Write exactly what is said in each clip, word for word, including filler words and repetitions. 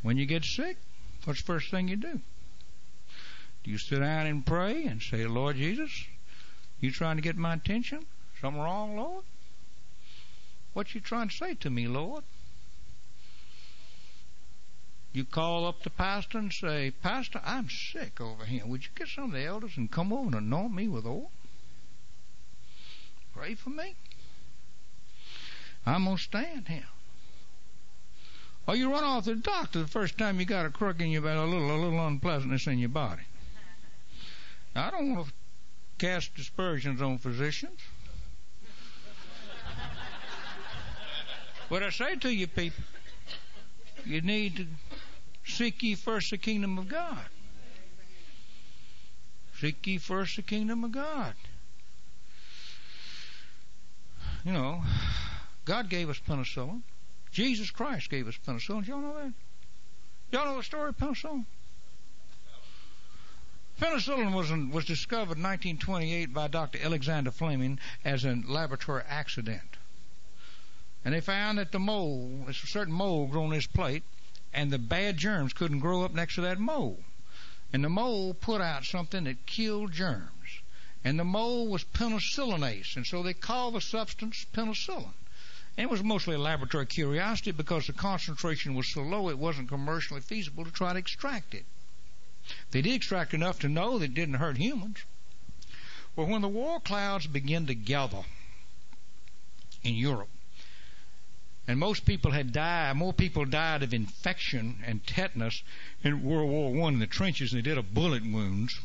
When you get sick, what's the first thing you do? Do you sit down and pray and say, Lord Jesus, you trying to get my attention? Something wrong, Lord? What you trying to say to me, Lord? You call up the pastor and say, Pastor, I'm sick over here. Would you get some of the elders and come over and anoint me with oil? Pray for me. I'm going to stand here. Or you run off to the doctor the first time you got a crook in your body, a little, a little unpleasantness in your body. Now, I don't want to cast dispersions on physicians. But I say to you people, you need to seek ye first the kingdom of God. Seek ye first the kingdom of God. You know, God gave us penicillin. Jesus Christ gave us penicillin. Y'all know that? Y'all know the story of penicillin? Penicillin was was discovered in nineteen twenty-eight by Doctor Alexander Fleming as a laboratory accident. And they found that the mold, there's a certain mold grew on this plate, and the bad germs couldn't grow up next to that mold. And the mold put out something that killed germs. And the mold was penicillinase, and so they called the substance penicillin. And it was mostly a laboratory curiosity because the concentration was so low it wasn't commercially feasible to try to extract it. They did extract enough to know that it didn't hurt humans. Well, when the war clouds began to gather in Europe, and most people had died, more people died of infection and tetanus in World War One in the trenches than they did of bullet wounds.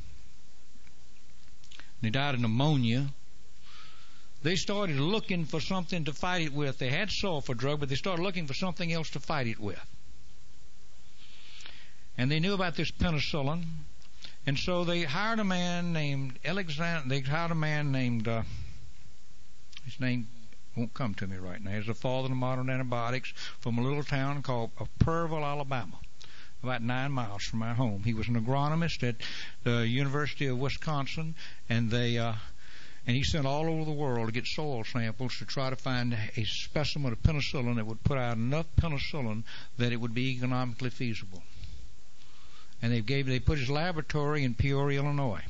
They died of pneumonia. They started looking for something to fight it with. They had sulfur drug, but they started looking for something else to fight it with. And they knew about this penicillin, and so they hired a man named Alexander. They hired a man named uh, his name won't come to me right now. He's the father of modern antibiotics from a little town called Purrell, Alabama, about nine miles from my home. He was an agronomist at the University of Wisconsin, and they uh, and he sent all over the world to get soil samples to try to find a specimen of penicillin that would put out enough penicillin that it would be economically feasible. And they gave they put his laboratory in Peoria, Illinois.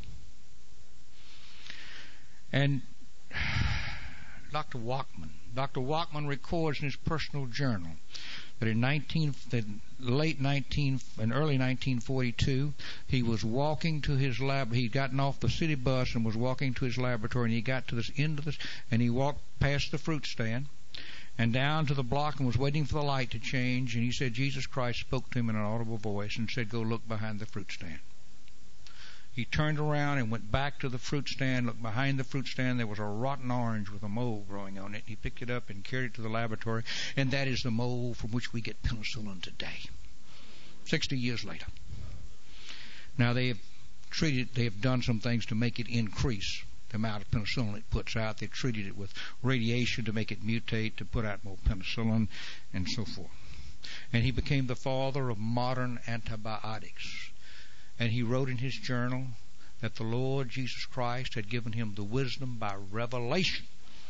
And Doctor Wachman, Doctor Wachman records in his personal journal that in nineteen, that late nineteen and early nineteen forty-two, he was walking to his lab. He'd gotten off the city bus and was walking to his laboratory, and he got to this end of this, and he walked past the fruit stand and down to the block and was waiting for the light to change. And he said Jesus Christ spoke to him in an audible voice and said, "Go look behind the fruit stand." He turned around and went back to the fruit stand, looked behind the fruit stand. There was a rotten orange with a mold growing on it. He picked it up and carried it to the laboratory, and that is the mold from which we get penicillin today, sixty years later. Now, they have treated, they have done some things to make it increase the amount of penicillin it puts out. They treated it with radiation to make it mutate, to put out more penicillin, and so forth. And he became the father of modern antibiotics. And he wrote in his journal that the Lord Jesus Christ had given him the wisdom by revelation.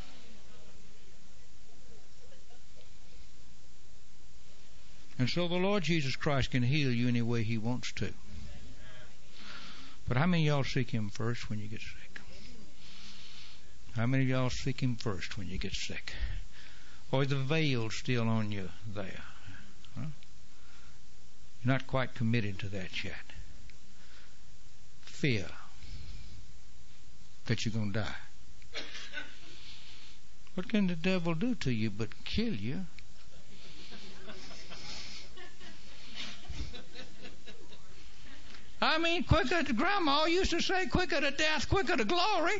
And so the Lord Jesus Christ can heal you any way he wants to. But how many of y'all seek him first when you get sick? How many of y'all seek him first when you get sick? Or is the veil still on you there? Huh? You're not quite committed to that yet. Fear that you're going to die. What can the devil do to you but kill you? I mean, quicker to Grandma used to say, quicker to death, quicker to glory.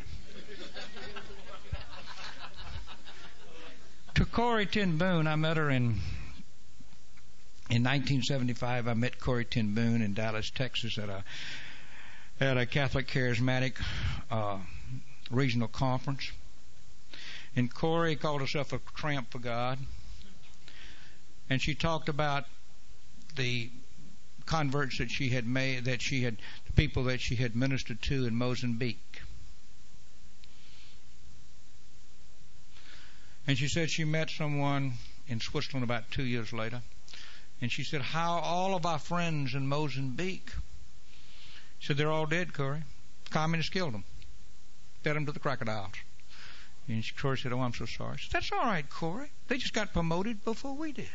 To Corrie ten Boom, I met her in in nineteen seventy-five. I met Corrie ten Boom in Dallas, Texas, at a at a Catholic Charismatic uh, regional conference. And Corrie called herself a tramp for God. And she talked about the converts that she had made, that she had, the people that she had ministered to in Mozambique. And she said she met someone in Switzerland about two years later. And she said, how are all of our friends in Mozambique? She said, they're all dead, Corey. Communists killed them. Fed them to the crocodiles. And Corey said, oh, I'm so sorry. She said, that's all right, Corey. They just got promoted before we did.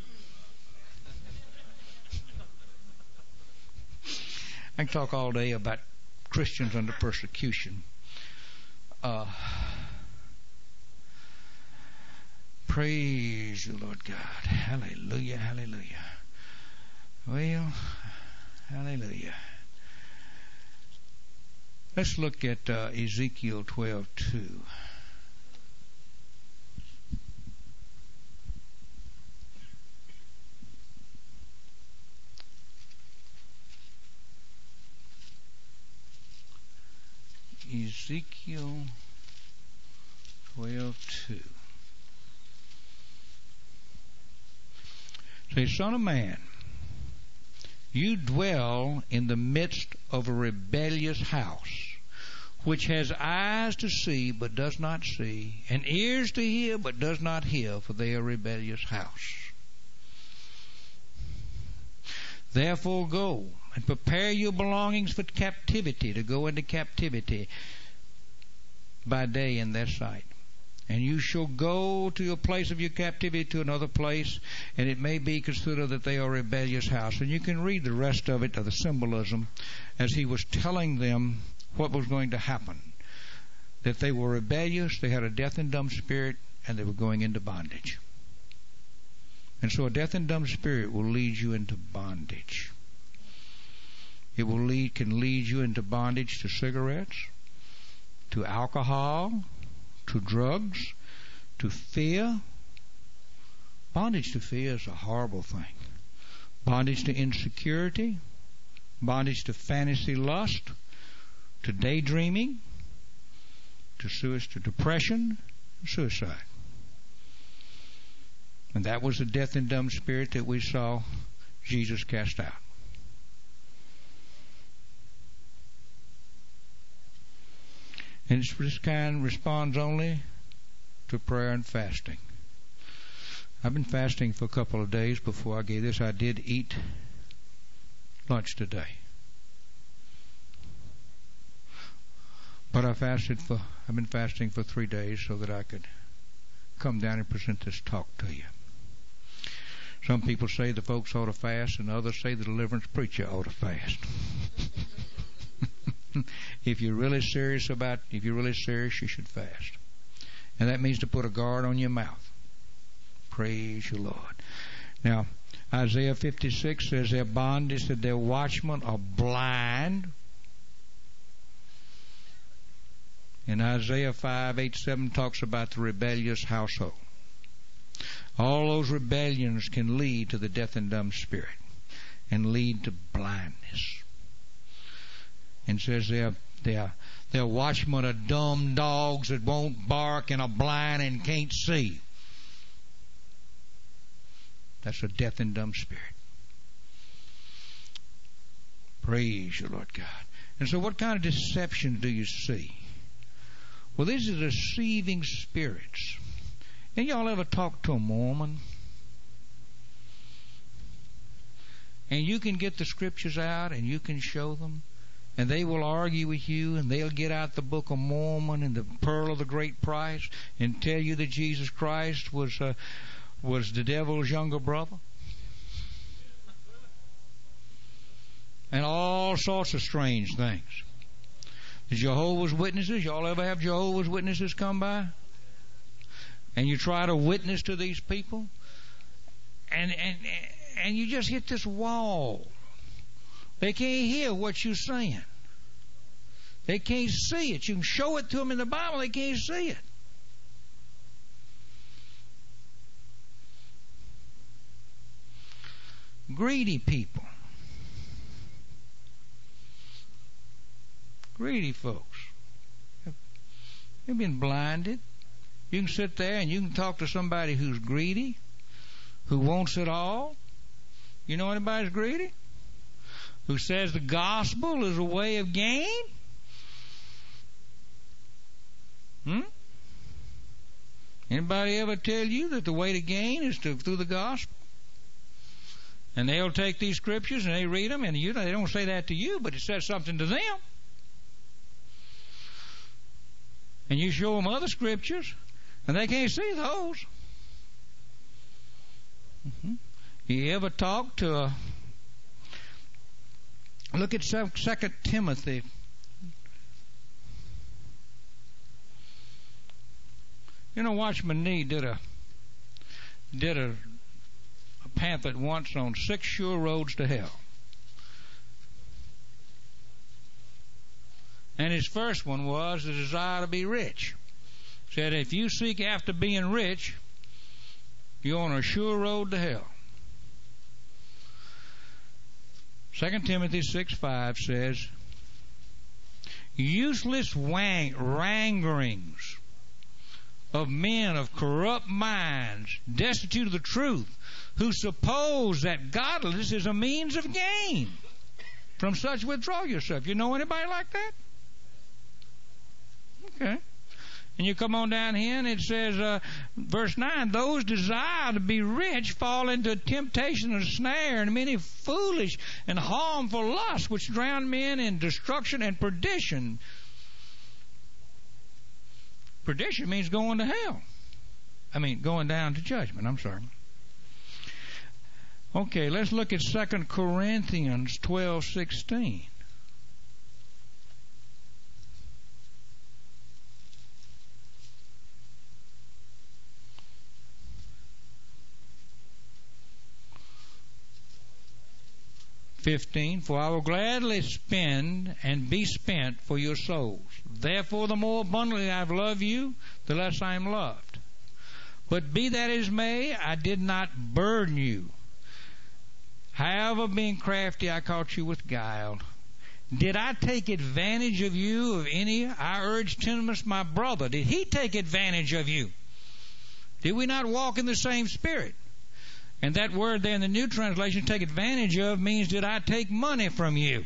I can talk all day about Christians under persecution. Uh, praise you, Lord God. Hallelujah, hallelujah. Well, hallelujah. Let's look at uh, Ezekiel twelve two. Ezekiel twelve two. Say, son of man, you dwell in the midst of a rebellious house, which has eyes to see but does not see, and ears to hear but does not hear, for they are a rebellious house. Therefore go and prepare your belongings for captivity, to go into captivity by day in their sight. And you shall go to your place of your captivity to another place, and it may be considered that they are a rebellious house. And you can read the rest of it, of the symbolism, as he was telling them what was going to happen. That they were rebellious, they had a deaf and dumb spirit, and they were going into bondage. And so a deaf and dumb spirit will lead you into bondage. It will lead, can lead you into bondage to cigarettes, to alcohol, to drugs, to fear. Bondage to fear is a horrible thing. Bondage to insecurity, bondage to fantasy lust, to daydreaming, to suicide, to depression, suicide. And that was the deaf and dumb spirit that we saw Jesus cast out. And this kind responds only to prayer and fasting. I've been fasting for a couple of days before I gave this. I did eat lunch today. But I fasted for, I've been fasting for three days so that I could come down and present this talk to you. Some people say the folks ought to fast, and others say the deliverance preacher ought to fast. If you're really serious about, if you're really serious, you should fast. And that means to put a guard on your mouth. Praise you, Lord. Now, Isaiah fifty-six says their bondage, that their watchmen are blind. And Isaiah five, eight, seven talks about the rebellious household. All those rebellions can lead to the deaf and dumb spirit and lead to blindness. And says they're, they're, they're watchmen are dumb dogs that won't bark and are blind and can't see. That's a deaf and dumb spirit. Praise you, Lord God. And so what kind of deception do you see? Well, these are deceiving spirits. And y'all ever talk to a Mormon? And you can get the scriptures out and you can show them. And they will argue with you, and they'll get out the Book of Mormon and the Pearl of the Great Price and tell you that Jesus Christ was uh, was the devil's younger brother. And all sorts of strange things. The Jehovah's Witnesses, y'all ever have Jehovah's Witnesses come by? And you try to witness to these people, and and and you just hit this wall. They can't hear what you're saying. They can't see it. You can show it to them in the Bible, they can't see it. Greedy people. Greedy folks. They've been blinded. You can sit there and you can talk to somebody who's greedy, who wants it all. You know anybody's greedy? Who says the gospel is a way of gain? Hmm? Anybody ever tell you that the way to gain is to, through the gospel? And they'll take these scriptures and they read them, and you know, they don't say that to you, but it says something to them. And you show them other scriptures, and they can't see those. Mm-hmm. You ever talk to a... Look at Second Timothy. You know, Watchman Nee did a did a, a pamphlet once on six sure roads to hell. And his first one was the desire to be rich. Said if you seek after being rich, you're on a sure road to hell. Second Timothy six five says, useless wang- wranglings of men of corrupt minds, destitute of the truth, who suppose that godliness is a means of gain. From such withdraw yourself. You know anybody like that? Okay. And you come on down here and it says, uh, verse nine, those desire to be rich fall into temptation and snare and many foolish and harmful lusts which drown men in destruction and perdition. Perdition means going to hell. I mean, going down to judgment. I'm sorry. Okay, let's look at Second Corinthians twelve sixteen. fifteen, for I will gladly spend and be spent for your souls. Therefore, the more abundantly I have loved you, the less I am loved. But be that as may, I did not burden you. However, being crafty, I caught you with guile. Did I take advantage of you of any? I urged Titus, my brother. Did he take advantage of you? Did we not walk in the same spirit? And that word there in the New Translation, take advantage of, means did I take money from you?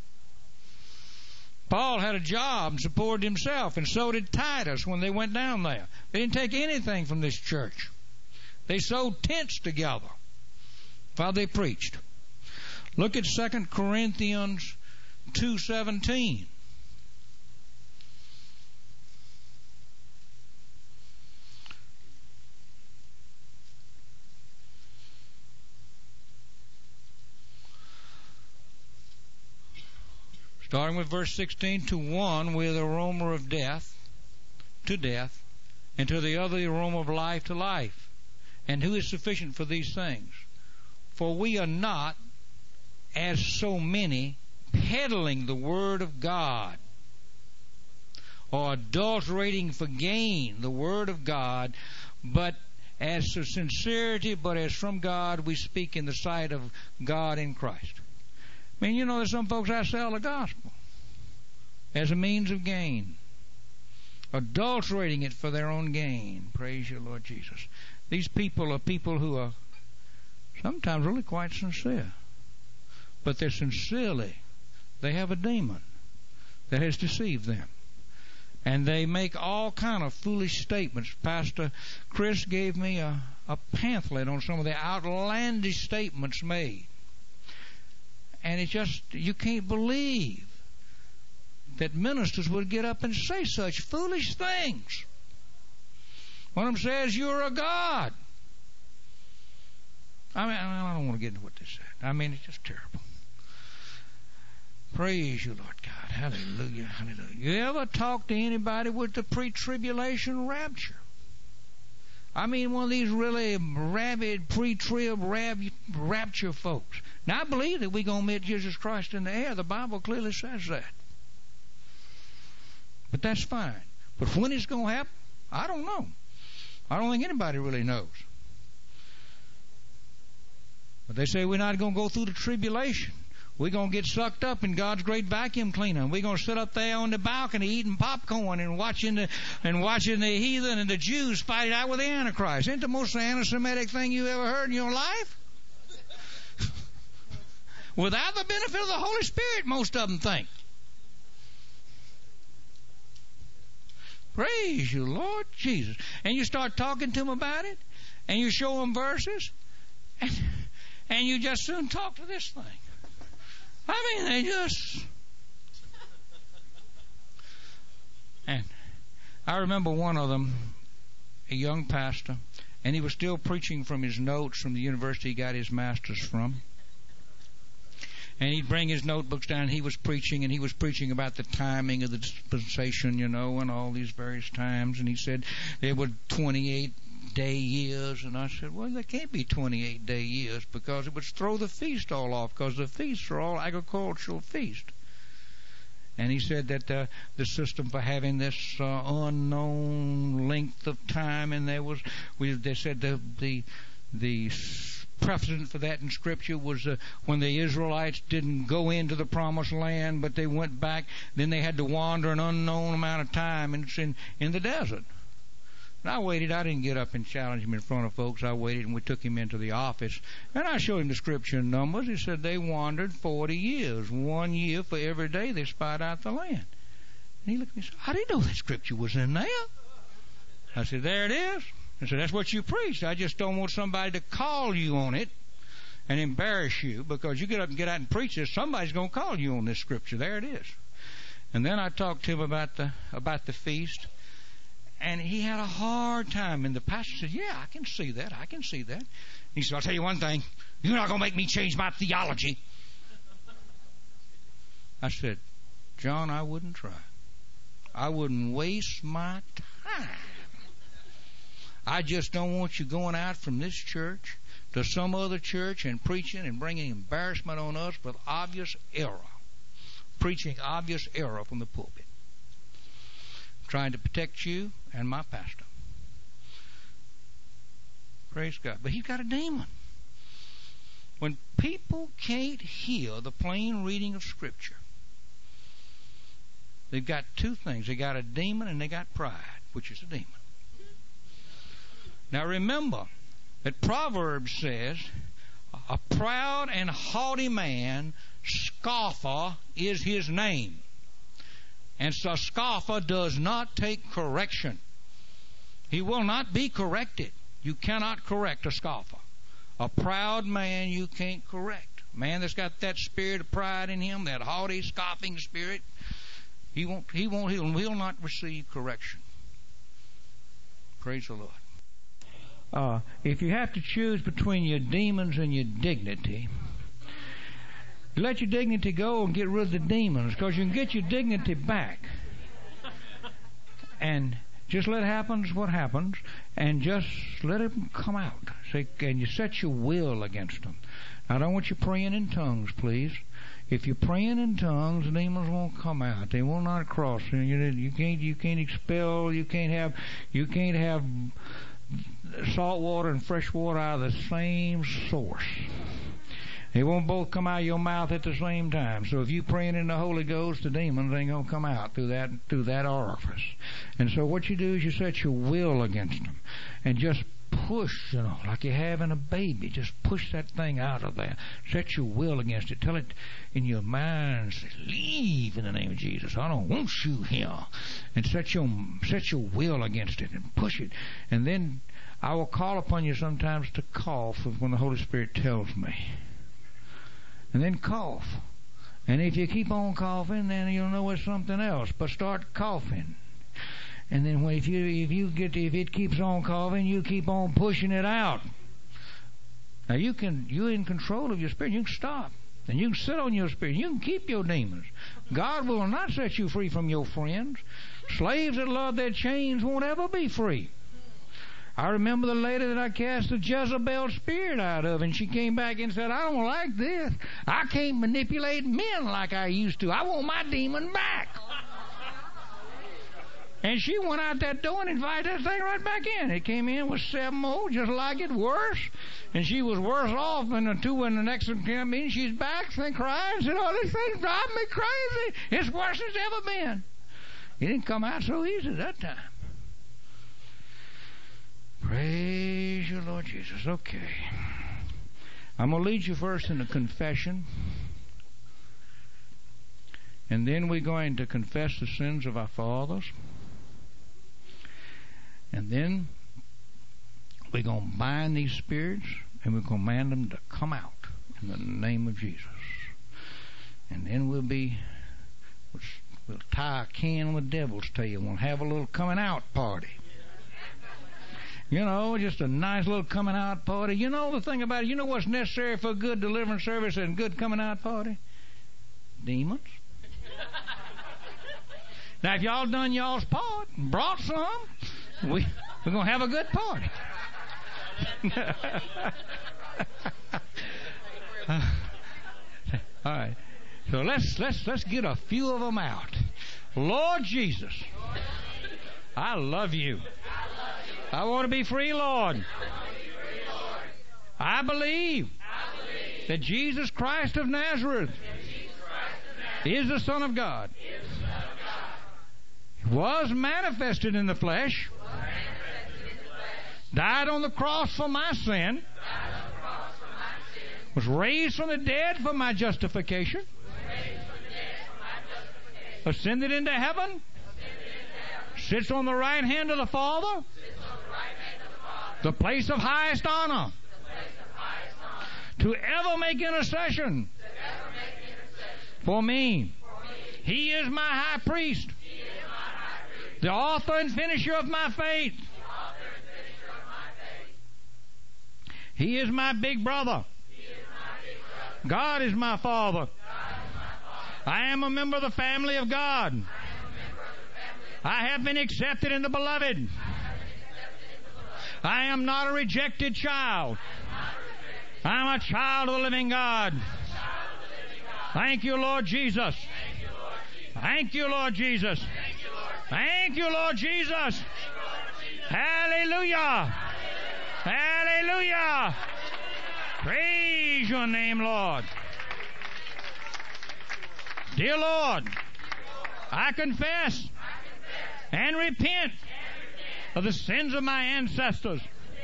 Paul had a job and supported himself, and so did Titus when they went down there. They didn't take anything from this church. They sewed tents together while they preached. Look at Second Corinthians two seventeen. Starting with verse sixteen, to one with aroma of death to death, and to the other the aroma of life to life. And who is sufficient for these things? For we are not, as so many, peddling the word of God, or adulterating for gain the word of God, but as to sincerity, but as from God we speak in the sight of God in Christ. I mean, you know, there's some folks that sell the gospel as a means of gain, adulterating it for their own gain. Praise you, Lord Jesus. These people are people who are sometimes really quite sincere, but they're sincerely, they have a demon that has deceived them. And they make all kind of foolish statements. Pastor Chris gave me a, a pamphlet on some of the outlandish statements made. And it's just, you can't believe that ministers would get up and say such foolish things. One of them says, you're a God. I mean, I don't want to get into what they said. I mean, it's just terrible. Praise you, Lord God. Hallelujah, hallelujah. You ever talk to anybody with the pre-tribulation rapture? I mean, one of these really rabid, pre-trib rapture folks. Now, I believe that we're going to meet Jesus Christ in the air. The Bible clearly says that. But that's fine. But when it's going to happen, I don't know. I don't think anybody really knows. But they say we're not going to go through the tribulation. We're going to get sucked up in God's great vacuum cleaner. We're going to sit up there on the balcony eating popcorn and watching the and watching the heathen and the Jews fight it out with the Antichrist. Ain't the most anti-Semitic thing you ever heard in your life? Without the benefit of the Holy Spirit, most of them think. Praise you, Lord Jesus. And you start talking to them about it, and you show them verses, and, And you just soon talk to this thing. I mean, they just... And I remember one of them, a young pastor, and he was still preaching from his notes from the university he got his master's from. And he'd bring his notebooks down, and he was preaching, and he was preaching about the timing of the dispensation, you know, and all these various times. And he said there were twenty-eight day years. And I said, well, there can't be twenty-eight day years because it would throw the feast all off, because the feasts are all agricultural feasts. And he said that uh, the system for having this uh, unknown length of time, and there was, we, they said the the the precedent for that in Scripture was uh, when the Israelites didn't go into the Promised Land, but they went back. Then they had to wander an unknown amount of time in in, in the desert. And I waited. I didn't get up and challenge him in front of folks. I waited, and we took him into the office. And I showed him the Scripture numbers. He said they wandered forty years, one year for every day they spied out the land. And he looked at me and said, I didn't know that Scripture was in there. I said, there it is. I said, that's what you preached. I just don't want somebody to call you on it and embarrass you, because you get up and get out and preach this, somebody's going to call you on this Scripture. There it is. And then I talked to him about the about the feast. And he had a hard time. And the pastor said, yeah, I can see that. I can see that. He said, I'll tell you one thing. You're not going to make me change my theology. I said, John, I wouldn't try. I wouldn't waste my time. I just don't want you going out from this church to some other church and preaching and bringing embarrassment on us with obvious error. Preaching obvious error from the pulpit. Trying to protect you and my pastor. Praise God. But he's got a demon. When people can't hear the plain reading of Scripture, they've got two things. They got a demon and they got pride, which is a demon. Now remember that Proverbs says, a proud and haughty man, scoffer is his name. And so a scoffer does not take correction. He will not be corrected. You cannot correct a scoffer. A proud man you can't correct. A man that's got that spirit of pride in him, that haughty, scoffing spirit, he won't, he won't, he'll, he'll not receive correction. Praise the Lord. Uh, if you have to choose between your demons and your dignity, let your dignity go and get rid of the demons, because you can get your dignity back. And just let happens what happens, and just let them come out. Say, and you set your will against them. I don't want you praying in tongues, please. If you're praying in tongues, the demons won't come out. They will not cross. You, you can't. You can't expel. You can't have. You can't have salt water and fresh water out of the same source. They won't both come out of your mouth at the same time. So if you're praying in the Holy Ghost, the demons ain't going to come out through that through that orifice. And so what you do is you set your will against them. And just push, you know, like you have in a baby. Just push that thing out of there. Set your will against it. Tell it in your mind, say, leave in the name of Jesus. I don't want you here. And set your, set your will against it and push it. And then I will call upon you sometimes to cough when the Holy Spirit tells me. And then cough. And if you keep on coughing, then you'll know it's something else. But start coughing. And then when, if you if you get if it keeps on coughing, you keep on pushing it out. Now you can you're in control of your spirit. You can stop. And you can sit on your spirit. You can keep your demons. God will not set you free from your friends. Slaves that love their chains won't ever be free. I remember the lady that I cast the Jezebel spirit out of, and she came back and said, I don't like this. I can't manipulate men like I used to. I want my demon back. And she went out that door and invited that thing right back in. It came in with seven more, just like it, worse. And she was worse off than the two when the next one came in. She's back and crying and said, oh, this thing's driving me crazy. It's worse than it's ever been. It didn't come out so easy that time. Praise you, Lord Jesus. Okay. I'm going to lead you first in a confession. And then we're going to confess the sins of our fathers. And then we're going to bind these spirits and we're going to command them to come out. In the name of Jesus. And then we'll be, we'll, we'll tie a can on the devil's tail and we'll have a little coming out party. You know, just a nice little coming out party. You know the thing about it, you know what's necessary for a good deliverance service and good coming out party? Demons. Now, if y'all done y'all's part and brought some, we, we're going to have a good party. uh, all right. So let's, let's, let's get a few of them out. Lord Jesus, I love you. I want to be free, Lord. I believe that Jesus Christ of Nazareth is the Son of God. Was manifested in the flesh, died on the cross for my sin, was raised from the dead for my justification, ascended into heaven, sits on the right hand of the Father, the place of highest honor, to ever make intercession for me. He is my high priest, the author and finisher of my faith. He is my big brother. God is my Father. I am a member of the family of God. I have been accepted in the beloved. I am not a rejected child. I am a child of the living God. Thank you, Lord Jesus. Thank you, Lord Jesus. Thank you, Lord Jesus. Hallelujah. Hallelujah. Praise your name, Lord. Dear Lord, I confess and repent of the sins of my ancestors.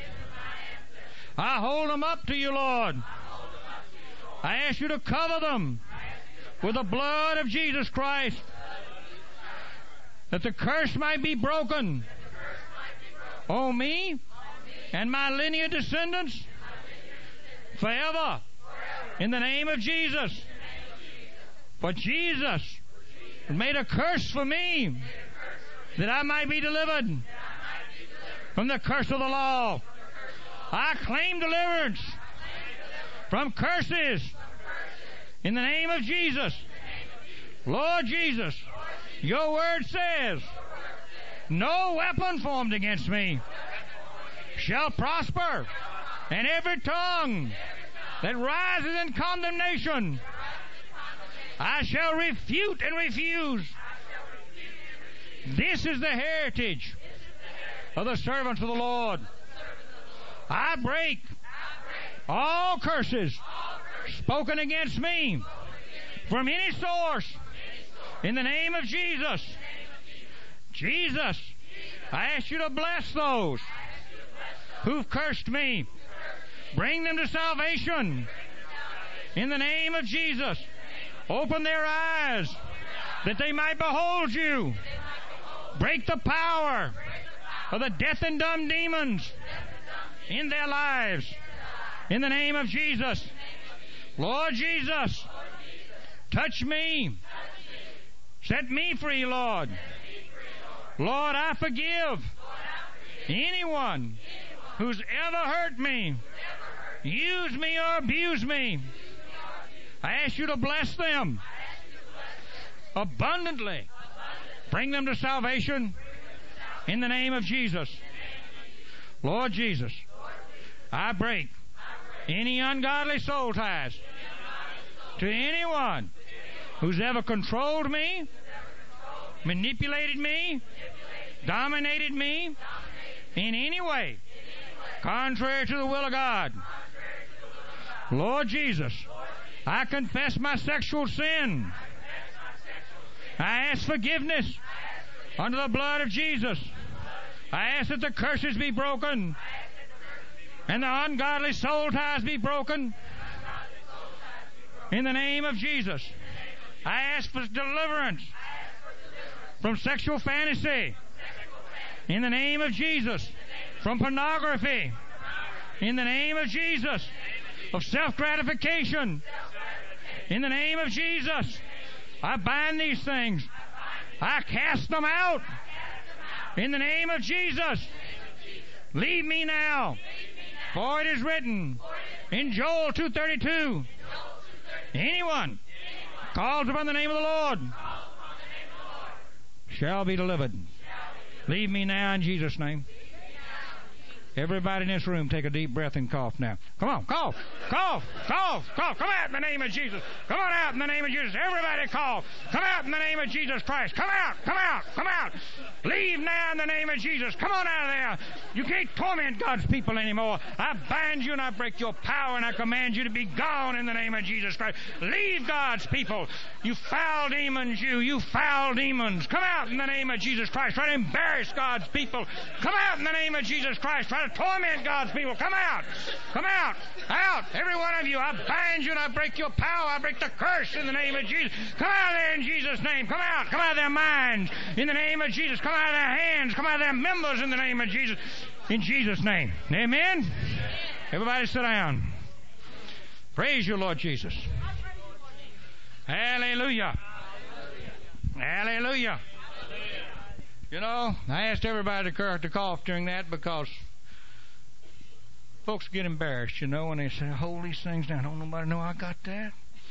I hold them up to you, Lord. I ask you to cover them with the blood of Jesus Christ, that the curse might be broken on me and my lineal descendants forever, in the name of Jesus. For Jesus made a curse for me, that I might be delivered from the curse of the law. I claim deliverance from curses in the name of Jesus. Lord Jesus, your word says, no weapon formed against me shall prosper, and every tongue that rises in condemnation I shall refute and refuse. This is the heritage of the servants of the Lord. I break all curses spoken against me from any source in the name of Jesus. Jesus, I ask you to bless those who've cursed me. Bring them to salvation in the name of Jesus. Open their eyes that they might behold you. Break the power of the deaf and dumb demons in their lives in the name of Jesus. Lord Jesus, touch me. Set me free, Lord. Lord, I forgive anyone who's ever hurt me, used me, or abused me. I ask you to bless them abundantly. Bring them to salvation in the name of Jesus. Lord Jesus, I break any ungodly soul ties to anyone who's ever controlled me, manipulated me, dominated me in any way contrary to the will of God. Lord Jesus, I confess my sexual sin. I ask forgiveness under the blood of Jesus. I ask that the curses be broken and the ungodly soul ties be broken in the name of Jesus. I ask for deliverance from sexual fantasy in the name of Jesus, from pornography in the name of Jesus. of self-gratification. In the name of Jesus, I bind these things. I cast them out. In the name of Jesus, leave me now. For it is written in Joel two thirty-two, anyone calls upon the name of the Lord shall be delivered. Leave me now in Jesus' name. Everybody in this room, take a deep breath and cough now. Come on, cough, cough, cough, cough. Come out in the name of Jesus. Come on out in the name of Jesus. Everybody cough. Come out in the name of Jesus Christ. Come out, come out, come out. Leave now in the name of Jesus. Come on out of there. You can't torment God's people anymore. I bind you and I break your power and I command you to be gone in the name of Jesus Christ. Leave God's people. You foul demons, you. You foul demons. Come out in the name of Jesus Christ. Try to embarrass God's people. Come out in the name of Jesus Christ. Try to torment God's people. Come out. Come out. Out. Every one of you. I bind you and I break your power. I break the curse in the name of Jesus. Come out of there in Jesus' name. Come out. Come out of their minds in the name of Jesus. Come out of their hands. Come out of their members in the name of Jesus. In Jesus' name. Amen? Everybody sit down. Praise you, Lord Jesus. Hallelujah. Hallelujah. You know, I asked everybody to cough during that because folks get embarrassed, you know, when they say, hold these things down. Don't nobody know I got that.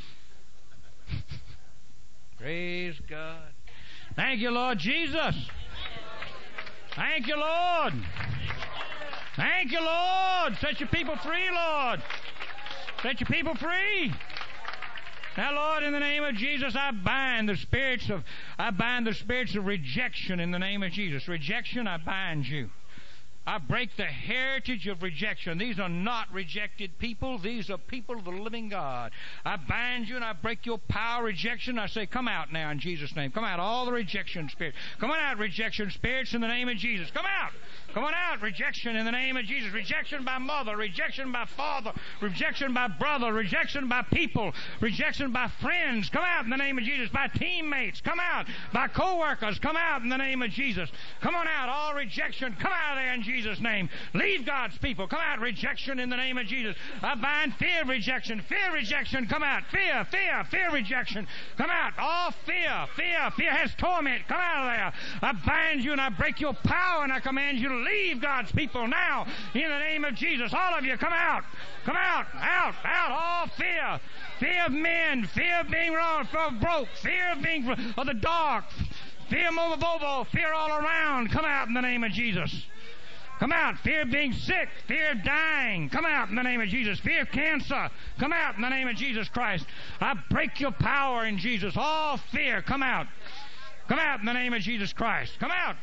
Praise God. Thank you, Lord Jesus. Thank you, Lord. Thank you, Lord. Set your people free, Lord. Set your people free. Now, Lord, in the name of Jesus, I bind the spirits of I bind the spirits of rejection in the name of Jesus. Rejection, I bind you. I break the heritage of rejection. These are not rejected people. These are people of the living God. I bind you and I break your power, rejection. I say, come out now in Jesus' name. Come out, all the rejection spirits. Come on out, rejection spirits, in the name of Jesus. Come out. Come on out, rejection in the name of Jesus. Rejection by mother, rejection by father, rejection by brother, rejection by people, rejection by friends. Come out in the name of Jesus. By teammates. Come out. By co-workers. Come out in the name of Jesus. Come on out, all rejection. Come out of there in Jesus' Jesus' name. Leave God's people. Come out, rejection in the name of Jesus. I bind fear, rejection. Fear, rejection. Come out. Fear, fear, fear, rejection. Come out. All fear, fear. Fear has torment. Come out of there. I bind you and I break your power and I command you to leave God's people now in the name of Jesus. All of you, come out. Come out. Out. Out. All fear. Fear of men. Fear of being wrong. Fear of broke. Fear of being of the dark. Fear of bobo. Fear all around. Come out in the name of Jesus. Come out. Fear of being sick. Fear of dying. Come out in the name of Jesus. Fear of cancer. Come out in the name of Jesus Christ. I break your power in Jesus. All fear, come out. Come out in the name of Jesus Christ. Come out.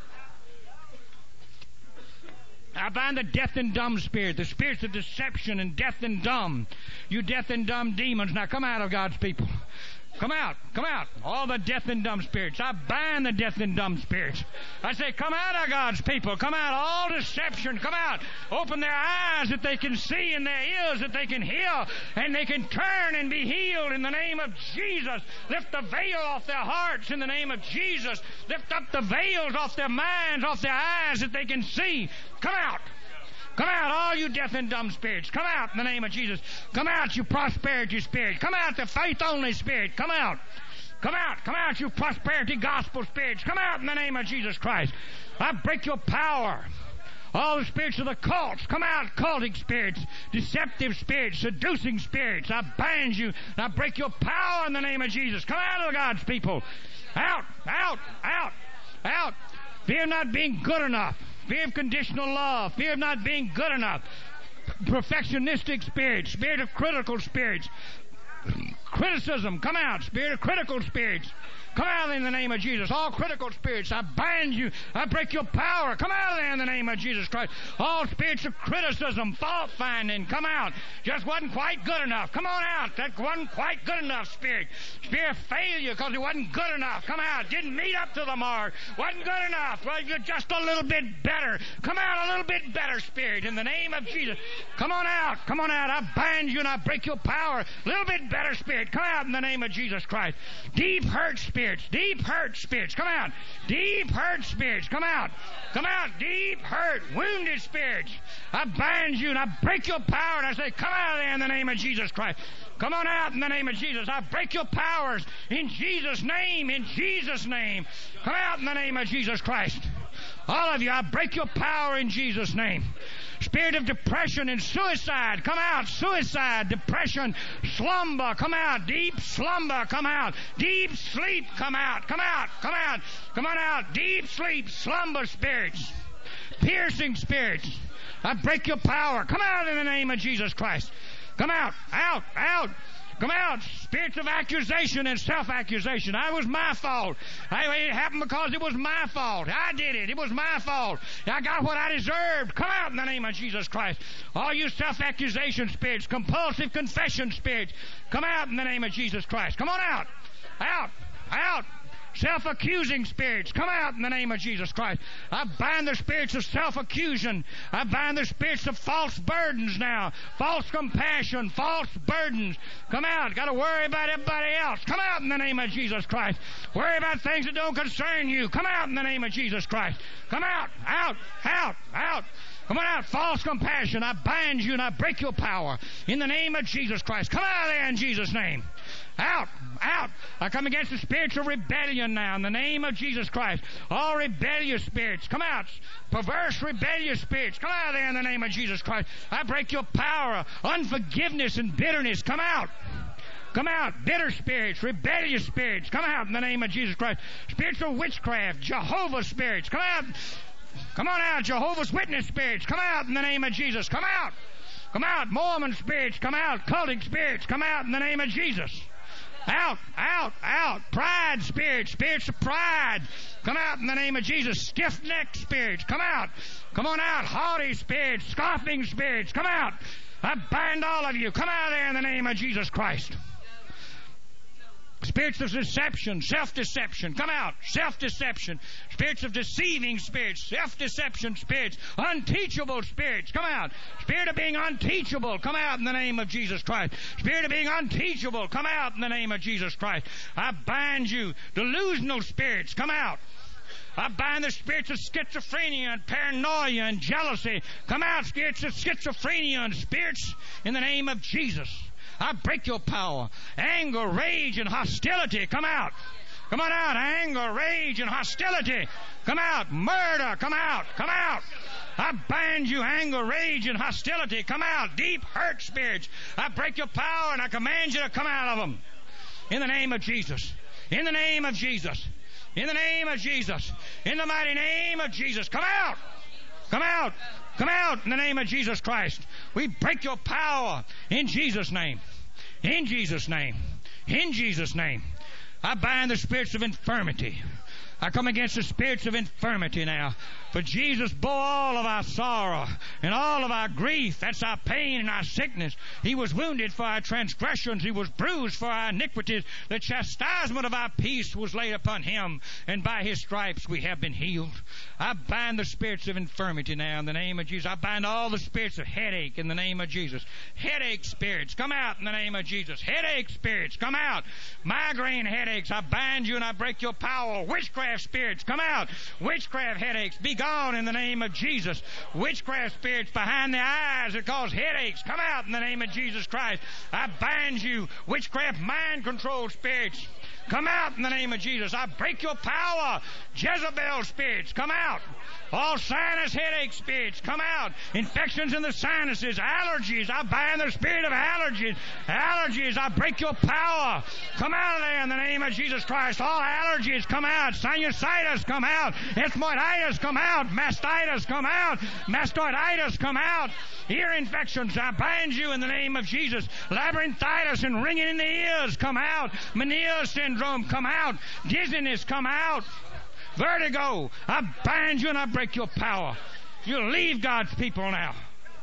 I bind the deaf and dumb spirit, the spirits of deception and deaf and dumb. You deaf and dumb demons, now come out of God's people. Come out, come out. All the deaf and dumb spirits. I bind the deaf and dumb spirits. I say, come out of God's people. Come out, all deception. Come out. Open their eyes that they can see and their ears that they can hear and they can turn and be healed in the name of Jesus. Lift the veil off their hearts in the name of Jesus. Lift up the veils off their minds, off their eyes that they can see. Come out. Come out, all you deaf and dumb spirits. Come out in the name of Jesus. Come out, you prosperity spirit. Come out, the faith-only spirit. Come out. Come out. Come out, you prosperity gospel spirits. Come out in the name of Jesus Christ. I break your power. All the spirits of the cults. Come out, cultic spirits, deceptive spirits, seducing spirits. I bind you and I break your power in the name of Jesus. Come out of God's people. Out, out, out, out. Fear not being good enough. Fear of conditional love. Fear of not being good enough. Perfectionistic spirits. Spirit of critical spirits. Criticism. Come out. Spirit of critical spirits. Come out in the name of Jesus. All critical spirits, I bind you. I break your power. Come out of there in the name of Jesus Christ. All spirits of criticism, fault finding, come out. Just wasn't quite good enough. Come on out. That wasn't quite good enough spirit. Spirit of failure because it wasn't good enough. Come out. Didn't meet up to the mark. Wasn't good enough. Well, you're just a little bit better. Come out a little bit better, spirit, in the name of Jesus. Come on out. Come on out. I bind you and I break your power. A little bit better, spirit. spirit, come out in the name of Jesus Christ. Deep hurt spirits, deep hurt spirits, come out. Deep hurt spirits, come out. Come out, deep hurt, wounded spirits. I bind you and I break your power and I say, come out of there in the name of Jesus Christ. Come on out in the name of Jesus. I break your powers in Jesus' name, in Jesus' name. Come out in the name of Jesus Christ. All of you, I break your power in Jesus' name. Spirit of depression and suicide, come out. Suicide, depression, slumber, come out. Deep slumber, come out. Deep sleep, come out. Come out, come out. Come on out. Deep sleep, slumber spirits, piercing spirits. I break your power. Come out in the name of Jesus Christ. Come out, out, out. Come out. Spirits of accusation and self-accusation. I was my fault. I, it happened because it was my fault. I did it. It was my fault. I got what I deserved. Come out in the name of Jesus Christ. All you self-accusation spirits, compulsive confession spirits, come out in the name of Jesus Christ. Come on out. Out. Out. Self-accusing spirits, come out in the name of Jesus Christ. I bind the spirits of self-accusation. I bind the spirits of false burdens now. False compassion, false burdens. Come out. Got to worry about everybody else. Come out in the name of Jesus Christ. Worry about things that don't concern you. Come out in the name of Jesus Christ. Come out, out, out, out. Come on out. False compassion. I bind you and I break your power in the name of Jesus Christ. Come out of there in Jesus' name. Out, out. I come against the spirits of rebellion now in the name of Jesus Christ. All rebellious spirits, come out. Perverse rebellious spirits, come out of there in the name of Jesus Christ. I break your power. Unforgiveness and bitterness, come out. Come out. Bitter spirits, rebellious spirits, come out in the name of Jesus Christ. Spiritual witchcraft, Jehovah's spirits, come out. Come on out. Jehovah's Witness spirits, come out in the name of Jesus. Come out. Come out. Mormon spirits, come out. Cultic spirits, come out in the name of Jesus. Out, out, out. Pride spirits, spirits of pride, come out in the name of Jesus. Stiff-necked spirits, come out. Come on out. Haughty spirits, scoffing spirits, come out. I bind all of you. Come out of there in the name of Jesus Christ. Spirits of deception, self-deception, come out. Self-deception. Spirits of deceiving spirits, self-deception spirits, unteachable spirits, come out. Spirit of being unteachable, come out in the name of Jesus Christ. Spirit of being unteachable, come out in the name of Jesus Christ. I bind you. Delusional spirits, come out. I bind the spirits of schizophrenia and paranoia and jealousy. Come out, spirits of schizophrenia and spirits in the name of Jesus. I break your power. Anger, rage, and hostility, come out. Come on out. Anger, rage, and hostility, come out. Murder, come out. Come out. I bind you. Anger, rage, and hostility, come out. Deep hurt spirits, I break your power and I command you to come out of them. In the name of Jesus. In the name of Jesus. In the name of Jesus. In the mighty name of Jesus. Come out. Come out. Come out in the name of Jesus Christ. We break your power in Jesus' name. In Jesus' name. In Jesus' name. I bind the spirits of infirmity. I come against the spirits of infirmity now. For Jesus bore all of our sorrow and all of our grief. That's our pain and our sickness. He was wounded for our transgressions. He was bruised for our iniquities. The chastisement of our peace was laid upon Him, and by His stripes we have been healed. I bind the spirits of infirmity now in the name of Jesus. I bind all the spirits of headache in the name of Jesus. Headache spirits, come out in the name of Jesus. Headache spirits, come out. Migraine headaches, I bind you and I break your power. Witchcraft spirits, come out. Witchcraft headaches, be gone in the name of Jesus. Witchcraft spirits behind the eyes that cause headaches, come out in the name of Jesus Christ. I bind you. Witchcraft mind control spirits, come out in the name of Jesus. I break your power. Jezebel spirits, come out. All sinus headache spirits, come out. Infections in the sinuses, allergies, I bind the spirit of allergies. Allergies, I break your power. Come out of there in the name of Jesus Christ. All allergies, come out. Sinusitis, come out. Ethmoiditis, come out. Mastitis, come out. Mastoiditis, come out. Ear infections, I bind you in the name of Jesus. Labyrinthitis and ringing in the ears, come out. Meniere syndrome, come out. Dizziness, come out. Vertigo, I bind you and I break your power. You leave God's people now.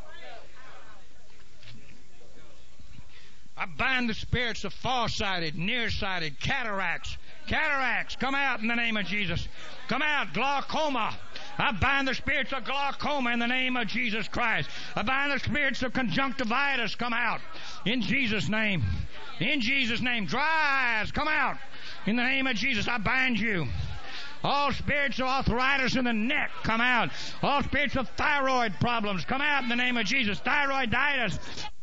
I bind the spirits of farsighted, nearsighted, cataracts. Cataracts, come out in the name of Jesus. Come out. Glaucoma, I bind the spirits of glaucoma in the name of Jesus Christ. I bind the spirits of conjunctivitis. Come out in Jesus' name. In Jesus' name. Dry eyes, come out in the name of Jesus. I bind you. All spirits of arthritis in the neck, come out. All spirits of thyroid problems, come out in the name of Jesus. Thyroiditis,